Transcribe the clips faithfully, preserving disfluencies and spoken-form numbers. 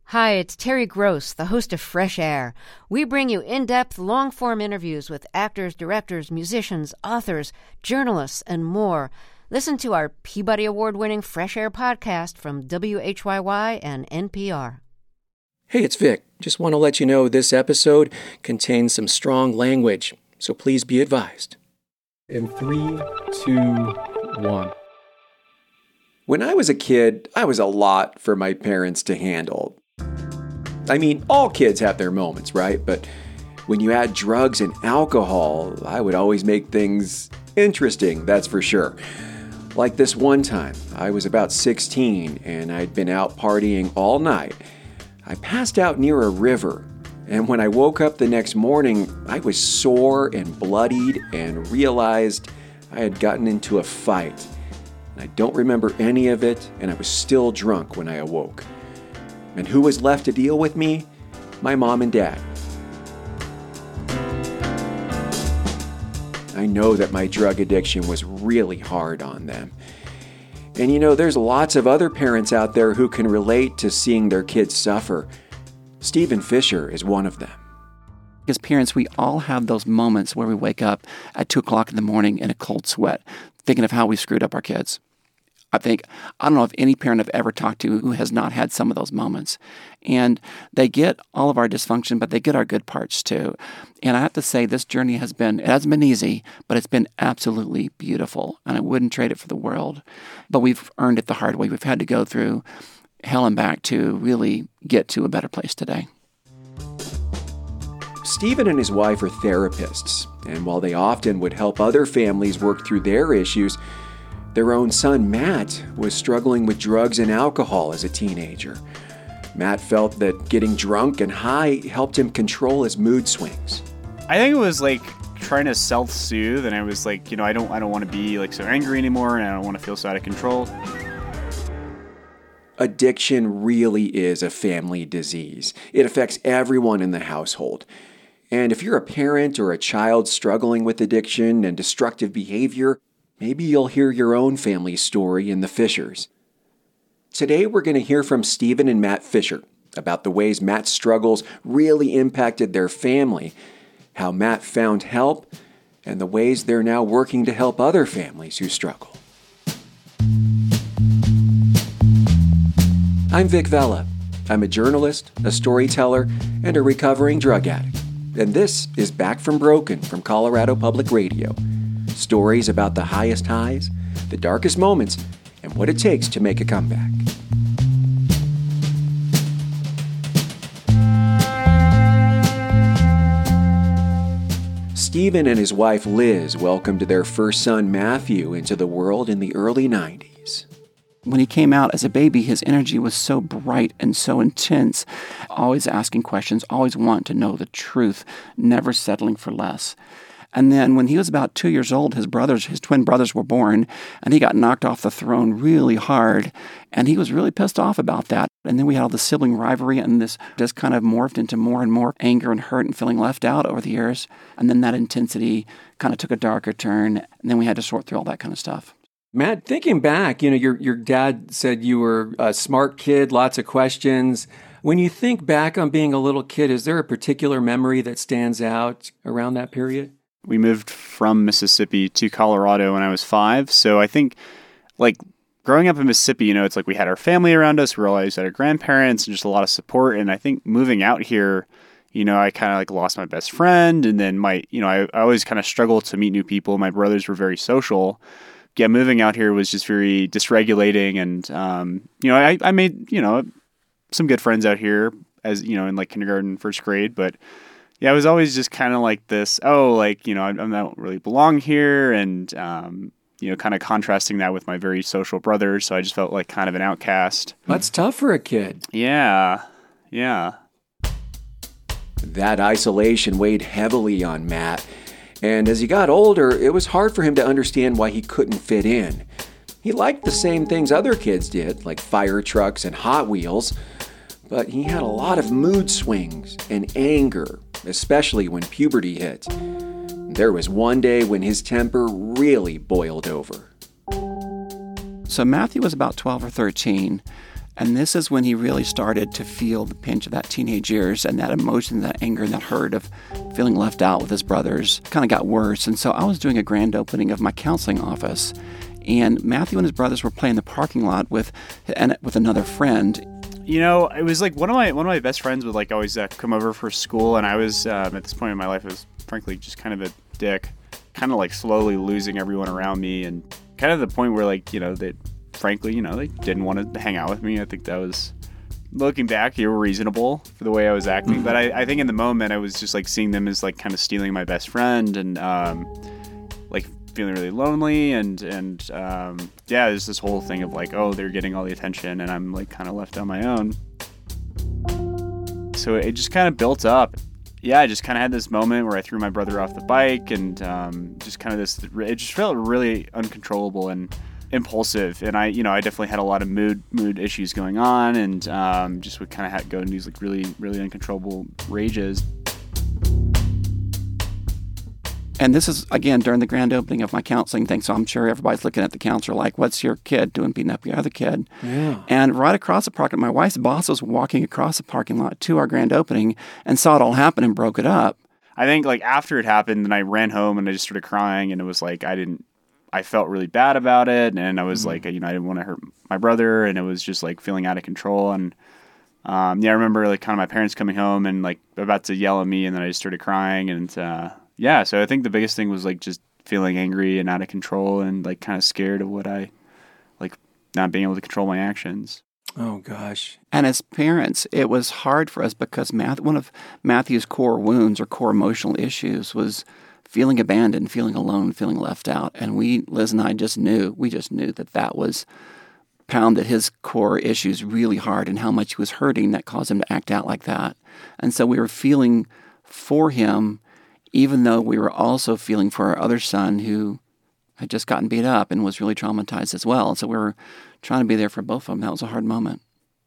Hi, it's Terry Gross, the host of Fresh Air. We bring you in-depth, long-form interviews with actors, directors, musicians, authors, journalists, and more. Listen to our Peabody Award-winning Fresh Air podcast from W H Y Y and N P R. Hey, it's Vic. Just want to let you know this episode contains some strong language, so please be advised. In three, two, one. When I was a kid, I was a lot for my parents to handle. I mean, all kids have their moments, right? But when you add drugs and alcohol, I would always make things interesting, that's for sure. Like this one time, I was about sixteen and I'd been out partying all night. I passed out near a river, and when I woke up the next morning, I was sore and bloodied and realized I had gotten into a fight. I don't remember any of it, and I was still drunk when I awoke. And who was left to deal with me? My mom and dad. I know that my drug addiction was really hard on them. And you know, there's lots of other parents out there who can relate to seeing their kids suffer. Stephen Fisher is one of them. As parents, we all have those moments where we wake up at two o'clock in the morning in a cold sweat, thinking of how we screwed up our kids. I think, I don't know if any parent I've ever talked to who has not had some of those moments. And they get all of our dysfunction, but they get our good parts too. And I have to say, this journey has been, it hasn't been easy, but it's been absolutely beautiful. And I wouldn't trade it for the world. But we've earned it the hard way. We've had to go through hell and back to really get to a better place today. Stephen and his wife are therapists, and while they often would help other families work through their issues, their own son, Matt, was struggling with drugs and alcohol as a teenager. Matt felt that getting drunk and high helped him control his mood swings. I think it was like trying to self-soothe, and I was like, you know, I don't I don't want to be like so angry anymore, and I don't want to feel so out of control. Addiction really is a family disease. It affects everyone in the household. And if you're a parent or a child struggling with addiction and destructive behavior, maybe you'll hear your own family story in The Fishers. Today, we're going to hear from Stephen and Matt Fisher about the ways Matt's struggles really impacted their family, how Matt found help, and the ways they're now working to help other families who struggle. I'm Vic Vela. I'm a journalist, a storyteller, and a recovering drug addict. And this is Back from Broken from Colorado Public Radio. Stories about the highest highs, the darkest moments, and what it takes to make a comeback. Stephen and his wife Liz welcomed their first son Matthew into the world in the early nineties. When he came out as a baby, his energy was so bright and so intense, always asking questions, always wanting to know the truth, never settling for less. And then when he was about two years old, his brothers, his twin brothers were born, and he got knocked off the throne really hard, and he was really pissed off about that. And then we had all the sibling rivalry, and this just kind of morphed into more and more anger and hurt and feeling left out over the years. And then that intensity kind of took a darker turn, and then we had to sort through all that kind of stuff. Matt, thinking back, you know, your your dad said you were a smart kid, lots of questions. When you think back on being a little kid, is there a particular memory that stands out around that period? We moved from Mississippi to Colorado when I was five. So I think, like, growing up in Mississippi, you know, it's like we had our family around us. We were always at our grandparents and just a lot of support. And I think moving out here, you know, I kind of like lost my best friend. And then my, you know, I, I always kind of struggled to meet new people. My brothers were very social. Yeah, moving out here was just very dysregulating. And, um, you know, I, I made, you know, some good friends out here as, you know, in like kindergarten, first grade. But yeah, I was always just kind of like this, oh, like, you know, I, I don't really belong here. And, um, you know, kind of contrasting that with my very social brothers. So I just felt like kind of an outcast. That's tough for a kid. Yeah. Yeah. That isolation weighed heavily on Matt. And as he got older, it was hard for him to understand why he couldn't fit in. He liked the same things other kids did, like fire trucks and Hot Wheels, but he had a lot of mood swings and anger, especially when puberty hit. There was one day when his temper really boiled over. So Matthew was about twelve or thirteen, And this is when he really started to feel the pinch of that teenage years, and that emotion, that anger, and that hurt of feeling left out with his brothers kind of got worse. And so I was doing a grand opening of my counseling office, and Matthew and his brothers were playing in the parking lot with and with another friend. You know, it was like one of my one of my best friends would like always uh, come over for school, and I was um, at this point in my life, I was frankly just kind of a dick, kind of like slowly losing everyone around me, and kind of the point where like, you know, they frankly, you know, they didn't want to hang out with me. I think that was, looking back, you were reasonable for the way I was acting. Mm-hmm. But I, I think in the moment, I was just like seeing them as like kind of stealing my best friend, and um, like feeling really lonely. And, and um, yeah, there's this whole thing of like, oh, they're getting all the attention and I'm like kind of left on my own. So it just kind of built up. Yeah, I just kind of had this moment where I threw my brother off the bike, and um, just kind of this, it just felt really uncontrollable and impulsive. And I, you know, I definitely had a lot of mood mood issues going on, and um, just would kind of have go into these like really, really uncontrollable rages. And this is, again, during the grand opening of my counseling thing, so I'm sure everybody's looking at the counselor like, what's your kid doing beating up your other kid? Yeah. And right across the parking lot, my wife's boss was walking across the parking lot to our grand opening and saw it all happen and broke it up. I think like after it happened, then I ran home and I just started crying, and it was like I didn't, I felt really bad about it, and I was mm-hmm. like, you know, I didn't want to hurt my brother, and it was just like feeling out of control. And um, yeah, I remember like kind of my parents coming home and like about to yell at me, and then I just started crying, and uh, yeah, so I think the biggest thing was like just feeling angry and out of control, and like kind of scared of what I, like not being able to control my actions. Oh, gosh. And as parents, it was hard for us because Math, one of Matthew's core wounds or core emotional issues was feeling abandoned, feeling alone, feeling left out. And we, Liz and I, just knew, we just knew that that was pounded his core issues really hard, and how much he was hurting that caused him to act out like that. And so we were feeling for him, even though we were also feeling for our other son who had just gotten beat up and was really traumatized as well. So we were trying to be there for both of them. That was a hard moment.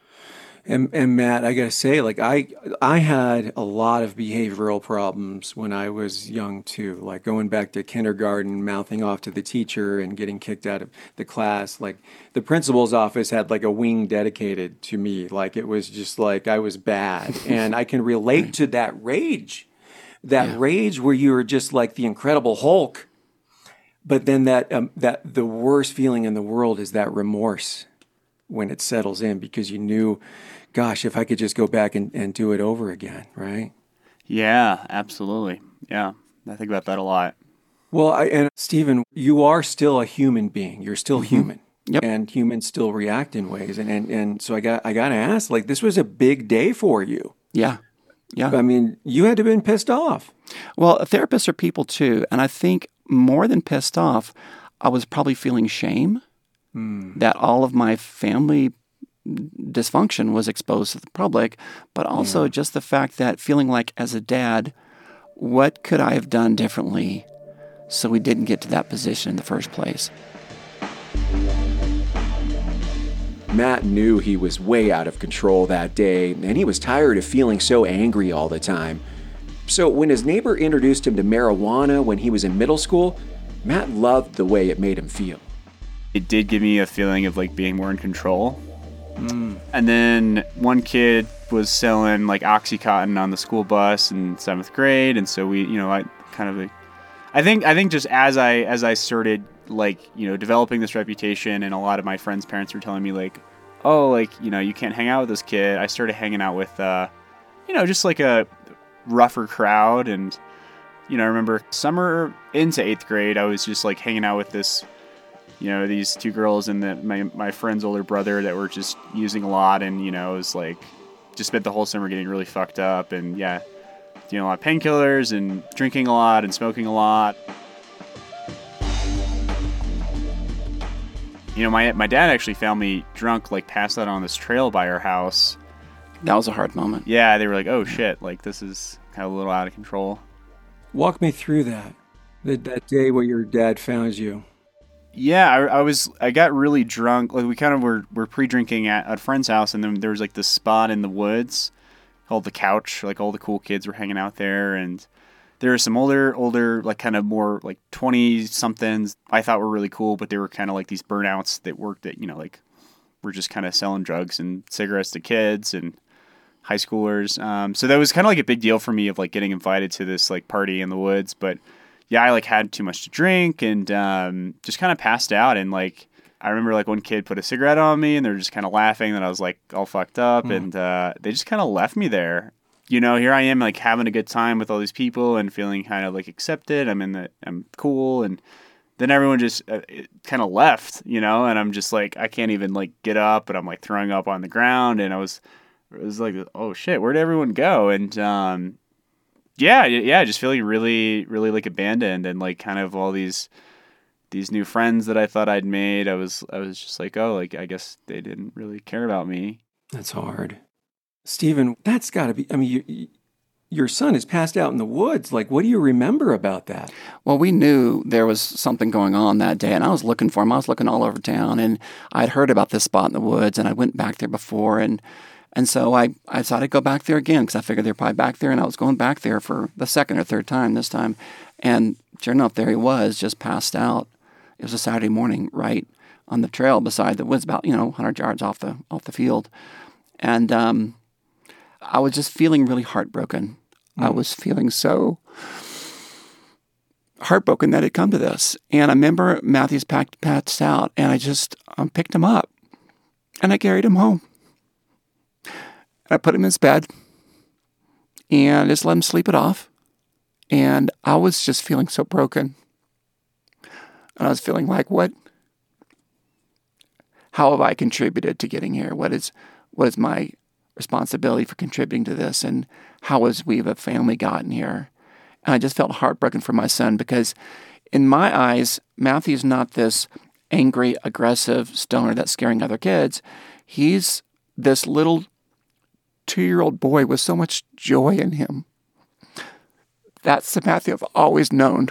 And, and Matt, I gotta say, like I, I had a lot of behavioral problems when I was young too. Like going back to kindergarten, mouthing off to the teacher and getting kicked out of the class. Like the principal's office had like a wing dedicated to me. Like it was just like I was bad, and I can relate to that rage, that yeah. rage where you were just like the Incredible Hulk. But then that um, that the worst feeling in the world is that remorse when it settles in, because you knew, gosh, if I could just go back and, and do it over again, right? Yeah, absolutely. Yeah, I think about that a lot. Well, I, and Stephen, you are still a human being. You're still mm-hmm. human. Yep. And humans still react in ways. And, and, and so I got I got to ask, like, this was a big day for you. Yeah. Yeah. I mean, you had to have been pissed off. Well, therapists are people too. And I think more than pissed off, I was probably feeling shame mm. that all of my family dysfunction was exposed to the public, but also yeah. just the fact that feeling like as a dad, what could I have done differently so we didn't get to that position in the first place? Matt knew he was way out of control that day, and he was tired of feeling so angry all the time. So when his neighbor introduced him to marijuana when he was in middle school, Matt loved the way it made him feel. It did give me a feeling of like being more in control. Mm. And then one kid was selling like Oxycontin on the school bus in seventh grade, and so we, you know, I kind of, I think, I think just as I as I started like, you know, developing this reputation, and a lot of my friends' parents were telling me like, oh, like, you know, you can't hang out with this kid. I started hanging out with, uh, you know, just like a rougher crowd. And, you know, I remember summer into eighth grade, I was just like hanging out with this, you know, these two girls and the, my, my friend's older brother that were just using a lot. And, you know, it was like, just spent the whole summer getting really fucked up, and yeah, doing a lot of painkillers and drinking a lot and smoking a lot. You know, my my dad actually found me drunk, like passed out on this trail by our house. That was a hard moment. Yeah, they were like, oh shit, like this is kind of a little out of control. Walk me through that, that, that day where your dad found you. Yeah, I, I was, I got really drunk. Like we kind of were, were pre-drinking at, at a friend's house, and then there was like this spot in the woods called the Couch. Like all the cool kids were hanging out there, and there were some older, older, like kind of more like twenty somethings I thought were really cool, but they were kind of like these burnouts that worked at, you know, like were just kind of selling drugs and cigarettes to kids and high schoolers. Um, so that was kind of like a big deal for me of like getting invited to this like party in the woods. But yeah, I like had too much to drink and um, just kind of passed out. And like, I remember like one kid put a cigarette on me and they're just kind of laughing that I was like all fucked up. Mm. And uh, they just kind of left me there. You know, here I am like having a good time with all these people and feeling kind of like accepted. I'm in the, I'm cool. And then everyone just uh, kind of left, you know, and I'm just like, I can't even like get up, and I'm like throwing up on the ground. And I was, it was like, oh shit, where'd everyone go? And um, yeah, yeah, just feeling really, really like abandoned and like kind of all these, these new friends that I thought I'd made. I was, I was just like, oh, like, I guess they didn't really care about me. That's hard. Stephen, that's gotta be, I mean, you, your son is passed out in the woods. Like, what do you remember about that? Well, we knew there was something going on that day, and I was looking for him. I was looking all over town, and I'd heard about this spot in the woods, and I went back there before, and and so I, I decided to go back there again because I figured they were probably back there, and I was going back there for the second or third time this time. And sure enough, there he was, just passed out. It was a Saturday morning, right on the trail beside the woods, about, you know, one hundred yards off the off the field. And um, I was just feeling really heartbroken. Mm. I was feeling so heartbroken that it come to this. And I remember Matthew's packed, passed out, and I just um, picked him up, and I carried him home. I put him in his bed and just let him sleep it off. And I was just feeling so broken. And I was feeling like, what, how have I contributed to getting here? What is, what is my responsibility for contributing to this? And how has we, a family, gotten here? And I just felt heartbroken for my son because in my eyes, Matthew's not this angry, aggressive stoner that's scaring other kids. He's this little two-year-old boy with so much joy in him. That's the Matthew I've always known.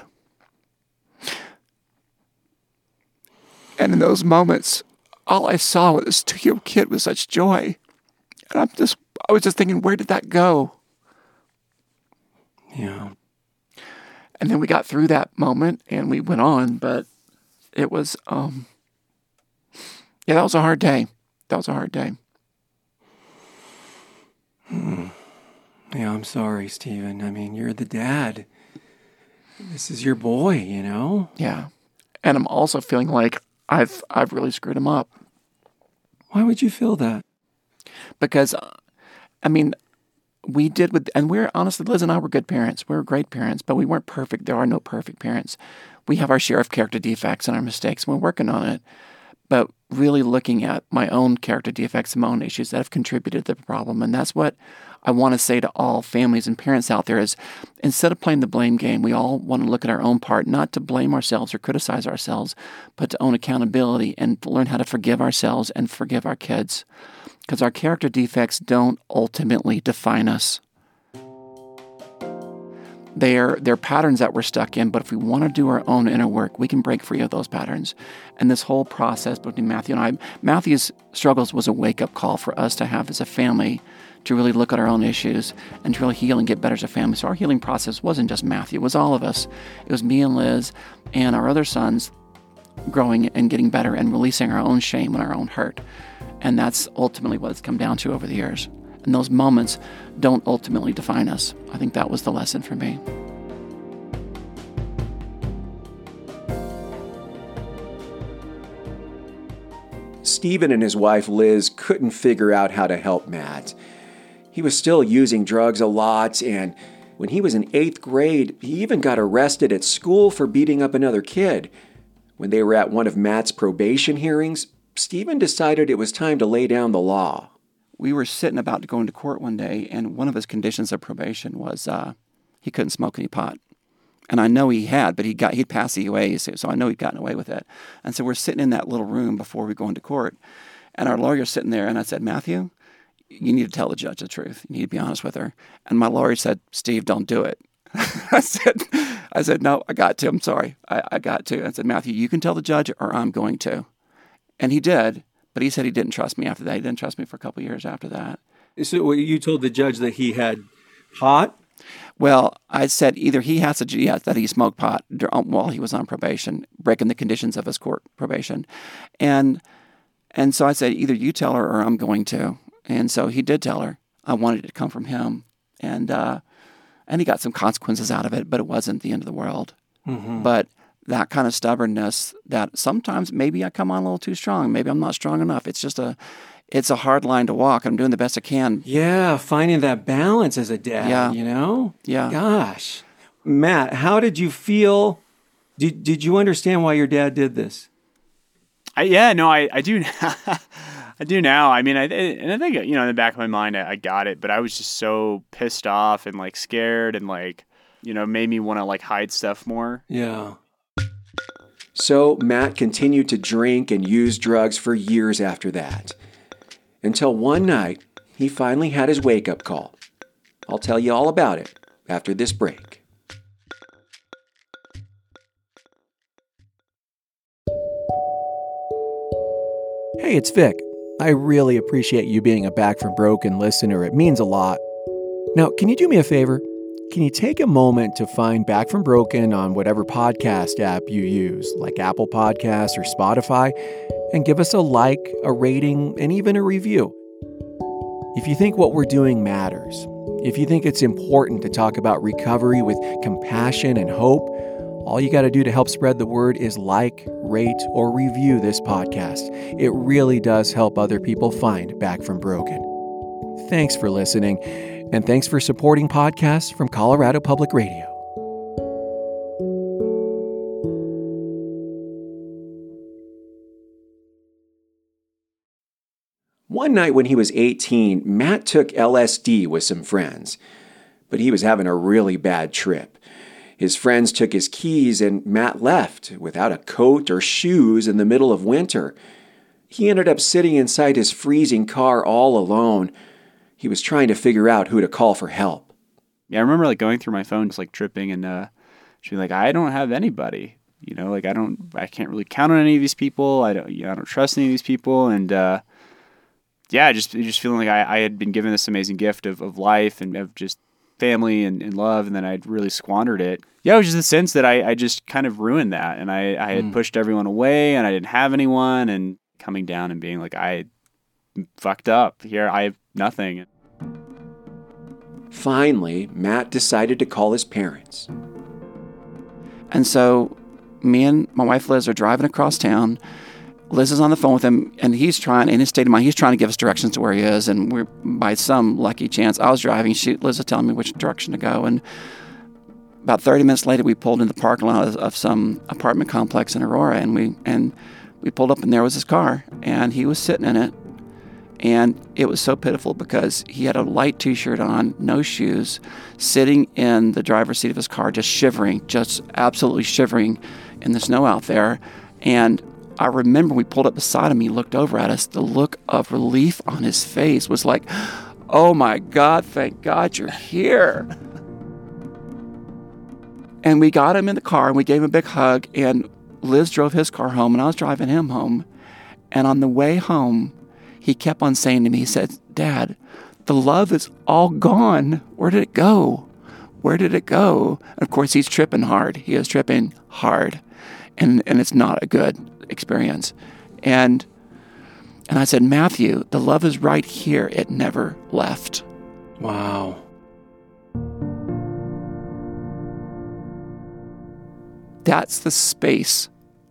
And in those moments, all I saw was this two-year-old kid with such joy. And I'm just, I was just thinking, where did that go? Yeah. And then we got through that moment and we went on, but it was, um, yeah, that was a hard day. That was a hard day. Hmm. Yeah, I'm sorry, Stephen. I mean, you're the dad. This is your boy, you know? Yeah. And I'm also feeling like I've I've really screwed him up. Why would you feel that? Because, I mean, we did with, and we're, honestly, Liz and I were good parents. We were great parents, but we weren't perfect. There are no perfect parents. We have our share of character defects and our mistakes. We're working on it. But really looking at my own character defects and my own issues that have contributed to the problem. And that's what I want to say to all families and parents out there is instead of playing the blame game, we all want to look at our own part, not to blame ourselves or criticize ourselves, but to own accountability and to learn how to forgive ourselves and forgive our kids. Because our character defects don't ultimately define us. They're, they're patterns that we're stuck in, but if we want to do our own inner work, we can break free of those patterns. And this whole process between Matthew and I, Matthew's struggles was a wake-up call for us to have as a family to really look at our own issues and to really heal and get better as a family. So our healing process wasn't just Matthew, it was all of us. It was me and Liz and our other sons growing and getting better and releasing our own shame and our own hurt. And that's ultimately what it's come down to over the years. And those moments don't ultimately define us. I think that was the lesson for me. Stephen and his wife Liz couldn't figure out how to help Matt. He was still using drugs a lot, and when he was in eighth grade, he even got arrested at school for beating up another kid. When they were at one of Matt's probation hearings, Stephen decided it was time to lay down the law. We were sitting about to go into court one day, and one of his conditions of probation was uh, he couldn't smoke any pot. And I know he had, but he got he'd passed the E U A, so, so I know he'd gotten away with it. And so we're sitting in that little room before we go into court, and our lawyer's sitting there, and I said, Matthew, you need to tell the judge the truth. You need to be honest with her. And my lawyer said, Steve, don't do it. I said, I said, no, I got to. I'm sorry. I, I got to. I said, Matthew, you can tell the judge or I'm going to. And he did. But he said he didn't trust me after that. He didn't trust me for a couple of years after that. So you told the judge that he had pot? Well, I said either he has to, yes, that he smoked pot while he was on probation, breaking the conditions of his court probation. And And so I said, either you tell her or I'm going to. And so he did tell her. I wanted it to come from him. And uh, and he got some consequences out of it, but it wasn't the end of the world. Mm-hmm. But that kind of stubbornness that sometimes maybe I come on a little too strong. Maybe I'm not strong enough. It's just a, it's a hard line to walk. I'm doing the best I can. Yeah, finding that balance as a dad, Yeah. you know? Yeah. Gosh. Matt, how did you feel? Did, did you understand why your dad did this? I, yeah, no, I, I do. I do now. I mean, I and I think, you know, in the back of my mind, I, I got it, but I was just so pissed off and like scared and like, you know, made me want to like hide stuff more. Yeah. So Matt continued to drink and use drugs for years after that. Until one night, he finally had his wake-up call. I'll tell you all about it after this break. Hey, it's Vic. I really appreciate you being a Back from Broken listener. It means a lot. Now, can you do me a favor? Can you take a moment to find Back from Broken on whatever podcast app you use, like Apple Podcasts or Spotify, and give us a like, a rating, and even a review? If you think what we're doing matters, if you think it's important to talk about recovery with compassion and hope, all you got to do to help spread the word is like, rate, or review this podcast. It really does help other people find Back from Broken. Thanks for listening, and thanks for supporting podcasts from Colorado Public Radio. One night when he was eighteen, Matt took L S D with some friends, but he was having a really bad trip. His friends took his keys and Matt left without a coat or shoes in the middle of winter. He ended up sitting inside his freezing car all alone. He was trying to figure out who to call for help. Yeah, I remember like going through my phone, just like tripping and uh, she's like, I don't have anybody. You know, like I don't, I can't really count on any of these people. I don't, you know, I don't trust any of these people. And uh, yeah, just just feeling like I, I had been given this amazing gift of, of life and of just family and, and love, and then I'd really squandered it. Yeah, it was just the sense that I, I just kind of ruined that, and I, I had mm. pushed everyone away, and I didn't have anyone, and coming down and being like, I fucked up. Here, I have nothing. Finally, Matt decided to call his parents. And so me and my wife Liz are driving across town. Liz is on the phone with him, and he's trying, in his state of mind, he's trying to give us directions to where he is. And we're, by some lucky chance, I was driving. She, Liz was telling me which direction to go. And about thirty minutes later, we pulled into the parking lot of, of some apartment complex in Aurora, and we and we pulled up, and there was his car, and he was sitting in it. And it was so pitiful because he had a light T-shirt on, no shoes, sitting in the driver's seat of his car, just shivering, just absolutely shivering in the snow out there. And I remember we pulled up beside him, he looked over at us. The look of relief on his face was like, oh my God, thank God you're here. And we got him in the car and we gave him a big hug, and Liz drove his car home and I was driving him home. And on the way home, he kept on saying to me, he said, Dad, the love is all gone. Where did it go? Where did it go? And of course, he's tripping hard. He is tripping hard. And and it's not a good experience. And and I said, Matthew, the love is right here. It never left. Wow. That's the space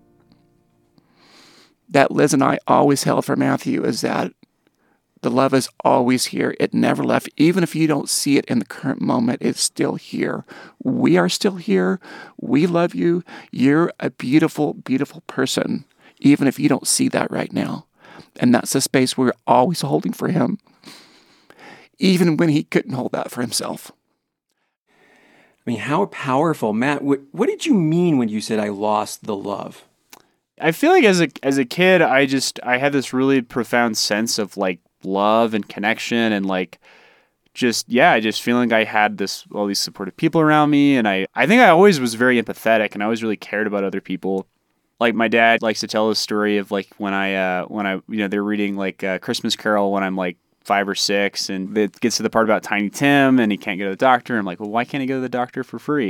that Liz and I always held for Matthew, is that the love is always here. It never left. Even if you don't see it in the current moment, it's still here. We are still here. We love you. You're a beautiful, beautiful person, even if you don't see that right now. And that's the space we're always holding for him, even when he couldn't hold that for himself. I mean, how powerful. Matt, what, what did you mean when you said I lost the love? I feel like as a as a kid, I just, I had this really profound sense of like love and connection and like just, yeah, I just feeling like I had this, all these supportive people around me. And I, I think I always was very empathetic and I always really cared about other people. Like my dad likes to tell this story of like when I, uh, when I, you know, they're reading like uh, Christmas Carol when I'm like five or six, and it gets to the part about Tiny Tim and he can't go to the doctor. I'm like, well, why can't he go to the doctor for free?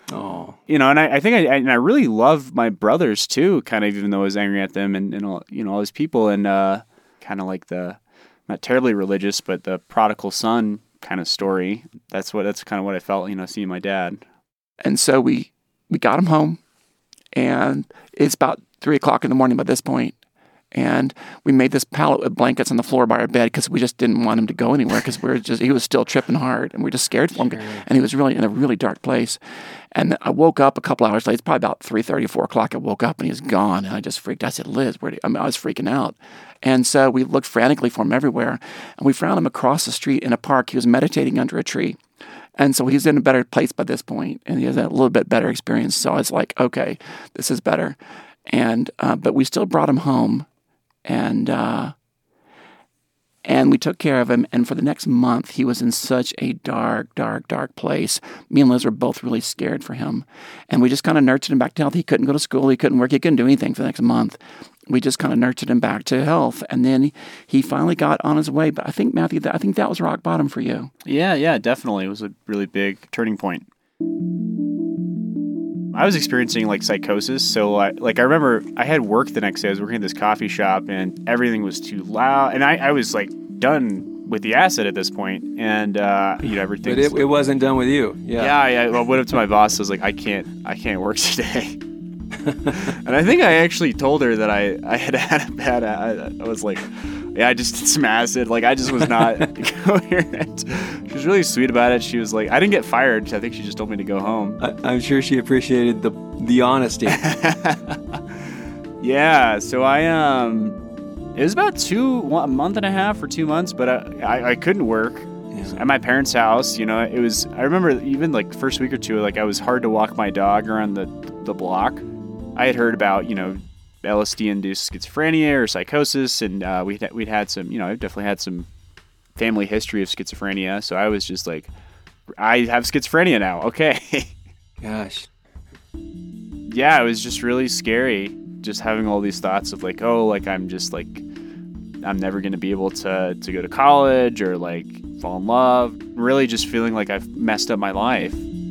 Oh, You know, and I, I think I, I and I really love my brothers too, kind of, even though I was angry at them and, and all, you know, all these people, and uh, kind of like the, not terribly religious, but the prodigal son kind of story. That's what, that's kind of what I felt, you know, seeing my dad. And so we, we got him home, and it's about three o'clock in the morning by this point. And we made this pallet with blankets on the floor by our bed because we just didn't want him to go anywhere because we were just, he was still tripping hard, and we were just scared for him. Sure. And he was really in a really dark place. And I woke up a couple hours later. It's probably about three thirty, four o'clock. I woke up and he was gone. And I just freaked. I said, Liz, where do you? I mean, I was freaking out. And so we looked frantically for him everywhere. And we found him across the street in a park. He was meditating under a tree. And so he's in a better place by this point, and he has a little bit better experience. So I was like, okay, this is better. And uh, but we still brought him home. And uh, and we took care of him. And for the next month, he was in such a dark, dark, dark place. Me and Liz were both really scared for him. And we just kind of nurtured him back to health. He couldn't go to school. He couldn't work. He couldn't do anything for the next month. We just kind of nurtured him back to health. And then he, he finally got on his way. But I think, Matthew, that, I think that was rock bottom for you. Yeah, yeah, definitely. It was a really big turning point. I was experiencing like psychosis. So I, like I remember I had work the next day. I was working at this coffee shop and everything was too loud. And I, I was like done with the acid at this point. And, uh, you know, everything. But it, it wasn't done with you. Yeah. Yeah. yeah I went up to my boss. I was like, I can't, I can't work today. And I think I actually told her that I, I had had a bad, I, I was like, yeah, I just did some acid. Like, I just was not coherent. She was really sweet about it. She was like, I didn't get fired. I think she just told me to go home. I, I'm sure she appreciated the the honesty. Yeah. So I, um, it was about two, one, a month and a half or two months, but I, I, I couldn't work. Yeah. At my parents' house, you know, it was, I remember even like the first week or two, like I was hard to walk my dog around the, the block. I had heard about, you know, L S D-induced schizophrenia or psychosis, and uh, we'd, we'd had some, you know, I've definitely had some family history of schizophrenia, so I was just like, I have schizophrenia now, okay. Gosh. Yeah, it was just really scary, just having all these thoughts of like, oh, like I'm just like, I'm never going to be able to, to go to college or like fall in love, really just feeling like I've messed up my life.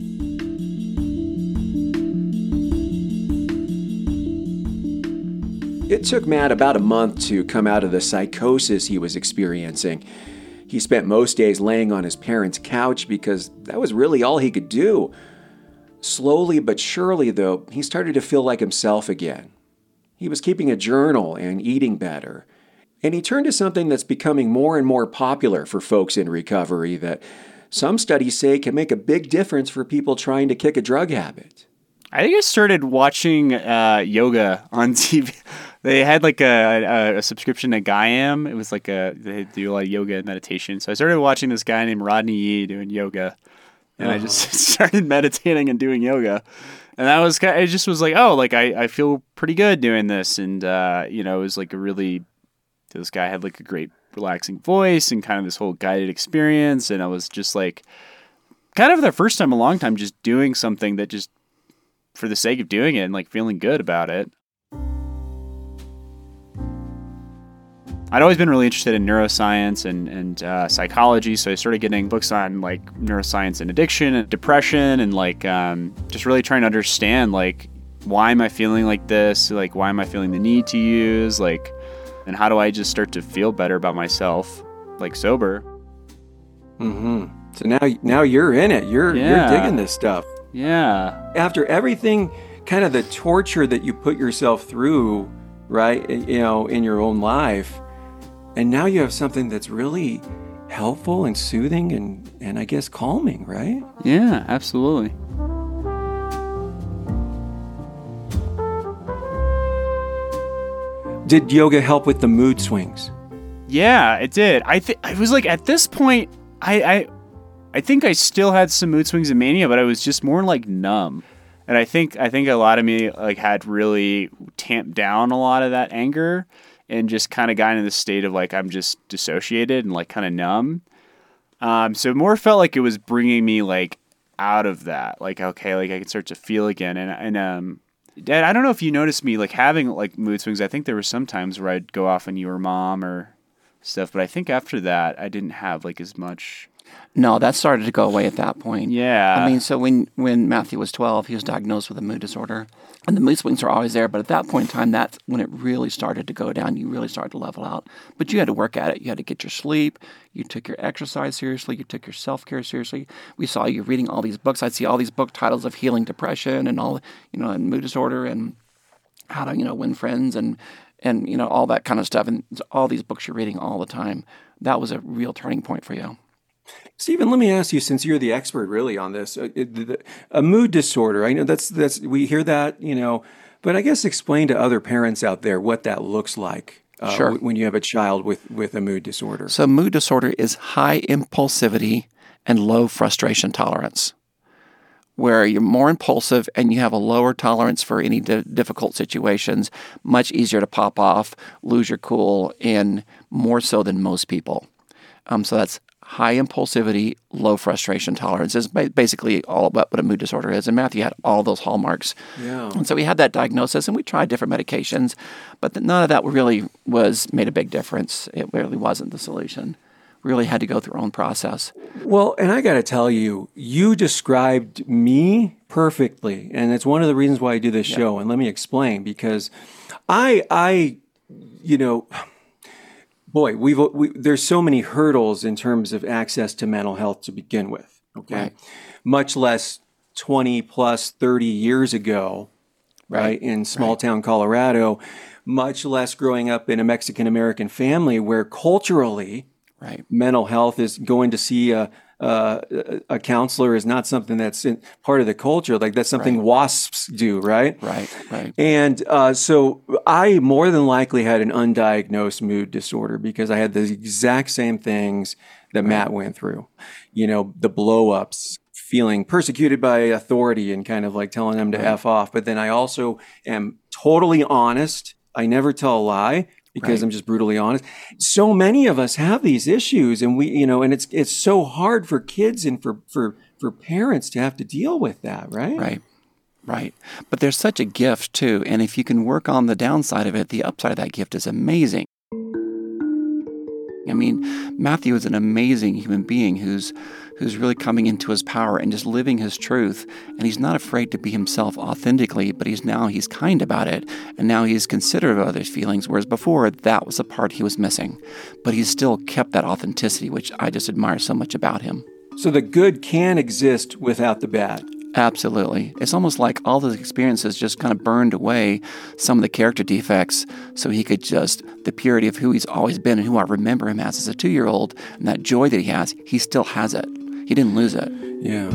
It took Matt about a month to come out of the psychosis he was experiencing. He spent most days laying on his parents' couch because that was really all he could do. Slowly but surely, though, he started to feel like himself again. He was keeping a journal and eating better. And he turned to something that's becoming more and more popular for folks in recovery that some studies say can make a big difference for people trying to kick a drug habit. I think I started watching uh, yoga on T V. They had like a, a, a subscription to Gaiam. It was like a, they do a lot of yoga and meditation. So I started watching this guy named Rodney Yee doing yoga. And oh. I just started meditating and doing yoga. And that was, it just was like, oh, like I, I feel pretty good doing this. And, uh, you know, it was like a really, this guy had like a great relaxing voice and kind of this whole guided experience. And I was just like, kind of the first time in a long time, just doing something that just, for the sake of doing it and like feeling good about it. I'd always been really interested in neuroscience and, and uh, psychology, so I started getting books on like neuroscience and addiction and depression and like um, just really trying to understand like why am I feeling like this? Like why am I feeling the need to use? Like, and how do I just start to feel better about myself, like sober? Mm-hmm. So now, now you're in it. You're yeah. you're digging this stuff. Yeah. After everything, kind of the torture that you put yourself through, right, you know, in your own life, and now you have something that's really helpful and soothing and, and I guess calming, right? Yeah, absolutely. Did yoga help with the mood swings? Yeah, it did. I think I was like at this point, I, I I think I still had some mood swings and mania, but I was just more like numb. And I think I think a lot of me like had really tamped down a lot of that anger and just kind of got in this state of like I'm just dissociated and like kind of numb. Um, so it more felt like it was bringing me like out of that. Like okay, like I can start to feel again. And and um, Dad, I don't know if you noticed me like having like mood swings. I think there were some times where I'd go off on you or Mom or stuff, but I think after that I didn't have like as much. No, that started to go away at that point. Yeah. I mean, so when, when Matthew was twelve, he was diagnosed with a mood disorder. And the mood swings are always there, but at that point in time, that's when it really started to go down. You really started to level out. But you had to work at it. You had to get your sleep. You took your exercise seriously. You took your self-care seriously. We saw you reading all these books. I'd see all these book titles of healing depression and all, you know, and mood disorder and how to, you know, win friends and, and you know, all that kind of stuff. And all these books you're reading all the time. That was a real turning point for you. Stephen, let me ask you, since you're the expert really on this, a, a mood disorder, I know that's, that's, we hear that, you know, but I guess explain to other parents out there what that looks like uh, Sure. w- when you have a child with, with a mood disorder. So mood disorder is high impulsivity and low frustration tolerance, where you're more impulsive and you have a lower tolerance for any di- difficult situations, much easier to pop off, lose your cool, and more so than most people. Um, so that's high impulsivity, low frustration tolerance is ba- basically all about what a mood disorder is. And Matthew had all those hallmarks. Yeah. And so we had that diagnosis and we tried different medications, but th- none of that really was made a big difference. It really wasn't the solution. We really had to go through our own process. Well, and I got to tell you, you described me perfectly, and it's one of the reasons why I do this Yeah. show. And let me explain, because I, I, you know, boy, we've we, there's so many hurdles in terms of access to mental health to begin with. Okay, Right. much less twenty plus thirty years ago, right, Right. in small town Colorado. Much less growing up in a Mexican American family where culturally, Right. mental health is going to see a a, a counselor is not something that's in, part of the culture. Like that's something Right. WASPs do, right? Right. Right. And uh, so I more than likely had an undiagnosed mood disorder because I had the exact same things that Matt went through. You know, the blow-ups, feeling persecuted by authority and kind of like telling them to Right. F off. But then I also am totally honest. I never tell a lie because Right. I'm just brutally honest. So many of us have these issues, and we, you know, and it's it's so hard for kids and for for for parents to have to deal with that, right? Right. Right. But there's such a gift too. And if you can work on the downside of it, the upside of that gift is amazing. I mean, Matthew is an amazing human being who's who's really coming into his power and just living his truth. And he's not afraid to be himself authentically, but he's now he's kind about it. And now he's considerate of others' feelings, whereas before that was the part he was missing. But he's still kept that authenticity, which I just admire so much about him. So the good can exist without the bad. Absolutely. It's almost like all those experiences just kind of burned away some of the character defects so he could just, the purity of who he's always been and who I remember him as as a two-year-old, and that joy that he has, he still has it. He didn't lose it. Yeah.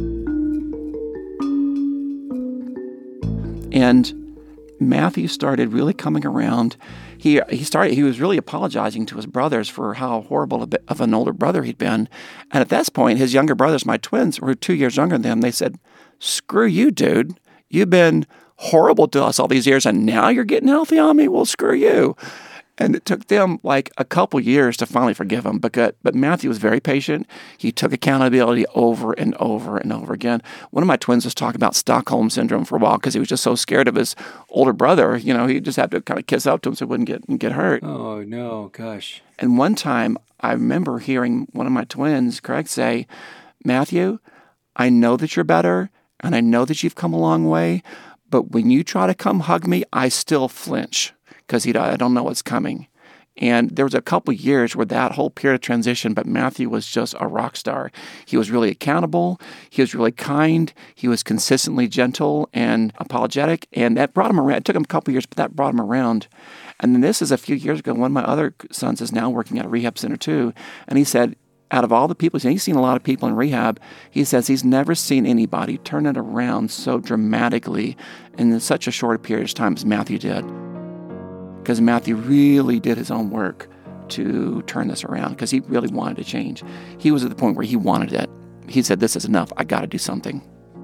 And Matthew started really coming around. He he started. He was really apologizing to his brothers for how horrible a bit of an older brother he'd been. And at this point, his younger brothers, my twins, were two years younger than him. They said, "Screw you, dude. You've been horrible to us all these years, and now you're getting healthy on me. Well, screw you." And it took them like a couple years to finally forgive him. But, but Matthew was very patient. He took accountability over and over and over again. One of my twins was talking about Stockholm Syndrome for a while because he was just so scared of his older brother. You know, he just had to kind of kiss up to him so he wouldn't get, get hurt. Oh, no, gosh. And one time, I remember hearing one of my twins, Craig, say, "Matthew, I know that you're better, and I know that you've come a long way, but when you try to come hug me, I still flinch because I don't know what's coming." And there was a couple years where that whole period of transition, but Matthew was just a rock star. He was really accountable. He was really kind. He was consistently gentle and apologetic. And that brought him around. It took him a couple years, but that brought him around. And then this is a few years ago. One of my other sons is now working at a rehab center too. And he said, out of all the people, he's seen a lot of people in rehab, he says he's never seen anybody turn it around so dramatically in such a short period of time as Matthew did. Because Matthew really did his own work to turn this around because he really wanted to change. He was at the point where he wanted it. He said, "This is enough. I got to do something."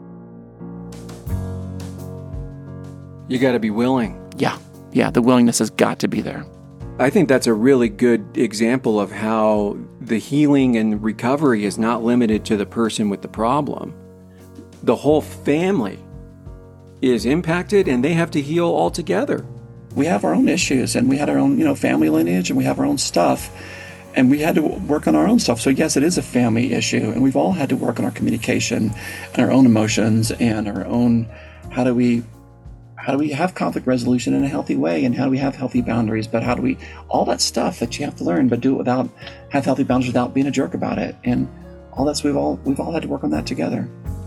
You got to be willing. Yeah. Yeah. The willingness has got to be there. I think that's a really good example of how the healing and recovery is not limited to the person with the problem. The whole family is impacted and they have to heal all together. We have our own issues and we had our own, you know, family lineage and we have our own stuff. And we had to work on our own stuff. So yes, it is a family issue, and we've all had to work on our communication and our own emotions and our own, how do we how do we have conflict resolution in a healthy way, and how do we have healthy boundaries, but how do we, all that stuff that you have to learn, but do it without, have healthy boundaries without being a jerk about it. And all that's, we've all, we've all had to work on that together.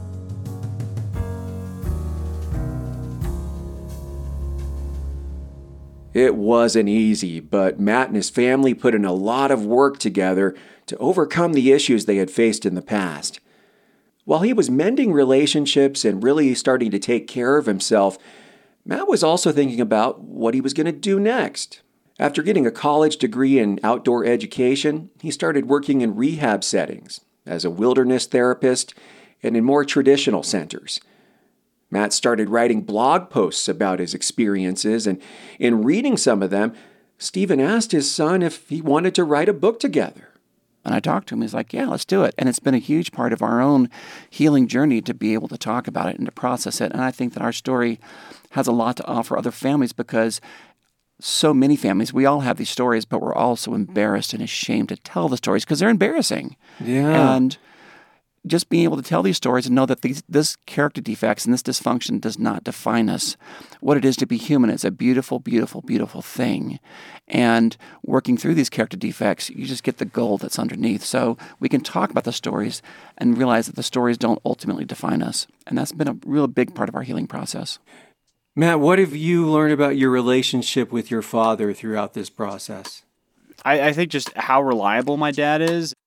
It wasn't easy, but Matt and his family put in a lot of work together to overcome the issues they had faced in the past. While he was mending relationships and really starting to take care of himself, Matt was also thinking about what he was going to do next. After getting a college degree in outdoor education, he started working in rehab settings as a wilderness therapist and in more traditional centers. Matt started writing blog posts about his experiences, and in reading some of them, Stephen asked his son if he wanted to write a book together. And I talked to him. He's like, yeah, let's do it. And it's been a huge part of our own healing journey to be able to talk about it and to process it. And I think that our story has a lot to offer other families, because so many families, we all have these stories, but we're all so embarrassed and ashamed to tell the stories because they're embarrassing. Yeah. And just being able to tell these stories and know that these, this character defects and this dysfunction does not define us. What it is to be human is a beautiful, beautiful, beautiful thing. And working through these character defects, you just get the gold that's underneath. So we can talk about the stories and realize that the stories don't ultimately define us. And that's been a real big part of our healing process. Matt, what have you learned about your relationship with your father throughout this process? I, I think just how reliable my dad is.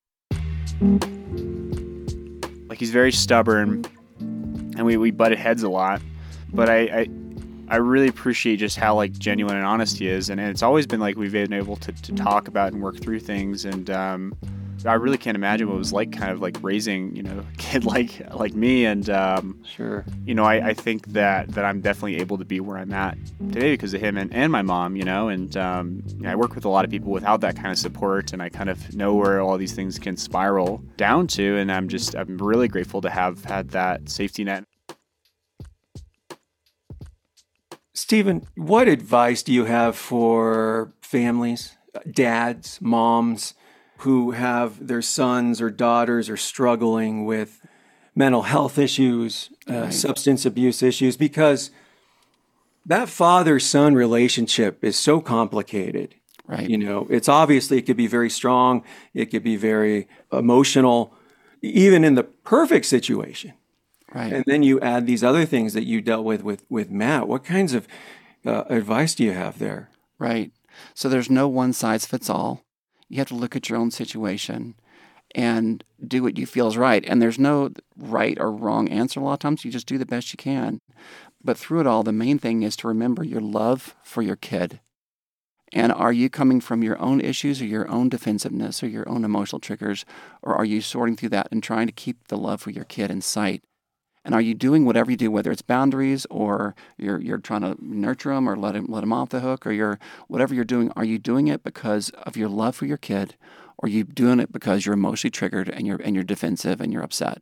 Like, he's very stubborn, and we, we butted heads a lot. But I, I I really appreciate just how, like, genuine and honest he is. And, and it's always been like we've been able to, to talk about and work through things. And um, I really can't imagine what it was like kind of like raising, you know, a kid like like me. And, um, Sure. you know, I, I think that, that I'm definitely able to be where I'm at today because of him and, and my mom, you know. And um, you know, I work with a lot of people without that kind of support, and I kind of know where all these things can spiral down to. And I'm just, I'm really grateful to have had that safety net. Stephen, what advice do you have for families, dads, moms, who have their sons or daughters are struggling with mental health issues, uh, Right. substance abuse issues? Because that father-son relationship is so complicated. Right. You know, it's obviously, it could be very strong, it could be very emotional, even in the perfect situation. Right. And then you add these other things that you dealt with with, with Matt. What kinds of uh, advice do you have there? Right. So there's no one size fits all. You have to look at your own situation and do what you feel is right. And there's no right or wrong answer a lot of times. You just do the best you can. But through it all, the main thing is to remember your love for your kid. And are you coming from your own issues or your own defensiveness or your own emotional triggers? Or are you sorting through that and trying to keep the love for your kid in sight? And are you doing whatever you do, whether it's boundaries or you're you're trying to nurture them or let him let him off the hook, or you're whatever you're doing? Are you doing it because of your love for your kid, or are you doing it because you're emotionally triggered and you're and you're defensive and you're upset?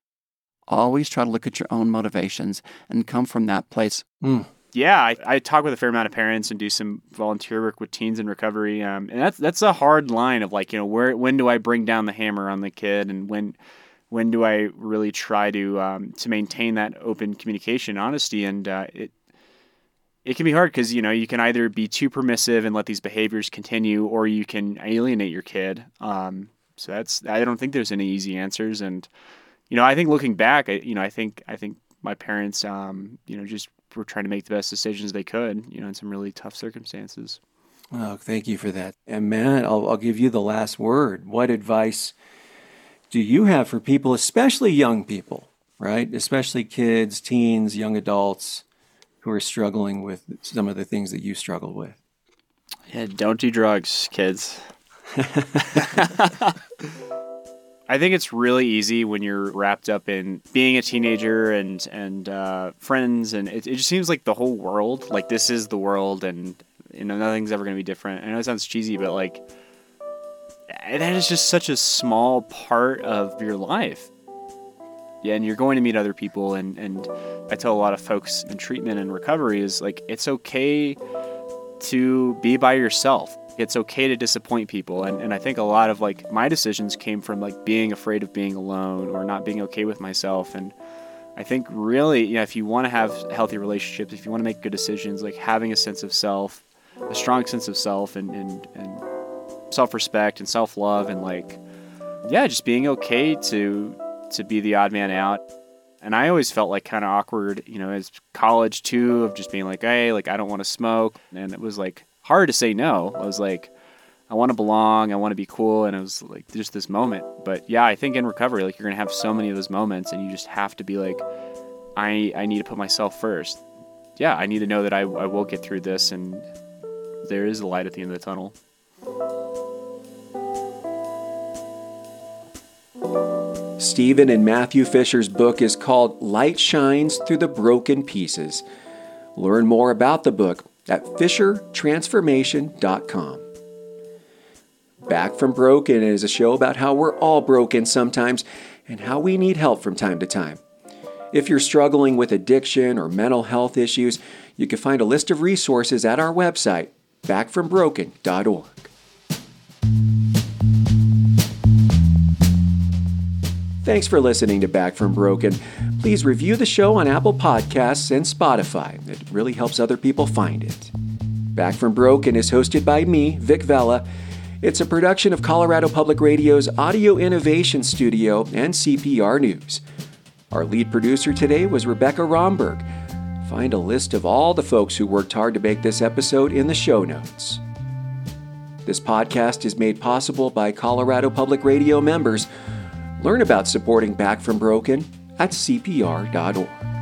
Always try to look at your own motivations and come from that place. Mm. Yeah, I, I talk with a fair amount of parents and do some volunteer work with teens in recovery, um, and that's that's a hard line of like, you know, where when do I bring down the hammer on the kid, and when. When do I really try to um, to maintain that open communication, honesty, and uh, it it can be hard because you know you can either be too permissive and let these behaviors continue, or you can alienate your kid. Um, so that's I don't think there's any easy answers, and you know I think looking back, I, you know I think I think my parents, um, you know, just were trying to make the best decisions they could, you know, in some really tough circumstances. Oh, thank you for that. And Matt, I'll, I'll give you the last word. What advice do you have for people, especially young people, right? Especially kids, teens, young adults who are struggling with some of the things that you struggle with? Yeah, don't do drugs, kids. I think it's really easy when you're wrapped up in being a teenager and and uh, friends, and it, it just seems like the whole world, like this is the world, and you know nothing's ever going to be different. I know it sounds cheesy, but like that is just such a small part of your life. Yeah, and you're going to meet other people, and, and I tell a lot of folks in treatment and recovery is like it's okay to be by yourself. It's okay to disappoint people. And, and I think a lot of like my decisions came from like being afraid of being alone or not being okay with myself. And I think really, you know, if you want to have healthy relationships, if you want to make good decisions, like having a sense of self, a strong sense of self and, and, and self-respect and self-love and like, yeah, just being okay to to be the odd man out. And I always felt like kind of awkward, you know, as college too, of just being like, hey, like I don't want to smoke. And it was like hard to say no. I was like, I want to belong, I want to be cool. And it was like just this moment. But yeah, I think in recovery, like you're going to have so many of those moments and you just have to be like, I I need to put myself first. Yeah, I need to know that I, I will get through this and there is a light at the end of the tunnel. Stephen and Matthew Fisher's book is called Light Shines Through the Broken Pieces. Learn more about the book at fisher transformation dot com. Back from Broken is a show about how we're all broken sometimes and how we need help from time to time. If you're struggling with addiction or mental health issues, you can find a list of resources at our website, back from broken dot org. Thanks for listening to Back from Broken. Please review the show on Apple Podcasts and Spotify. It really helps other people find it. Back from Broken is hosted by me, Vic Vela. It's a production of Colorado Public Radio's Audio Innovation Studio and C P R News. Our lead producer today was Rebecca Romberg. Find a list of all the folks who worked hard to make this episode in the show notes. This podcast is made possible by Colorado Public Radio members. Learn about supporting Back from Broken at C P R dot org.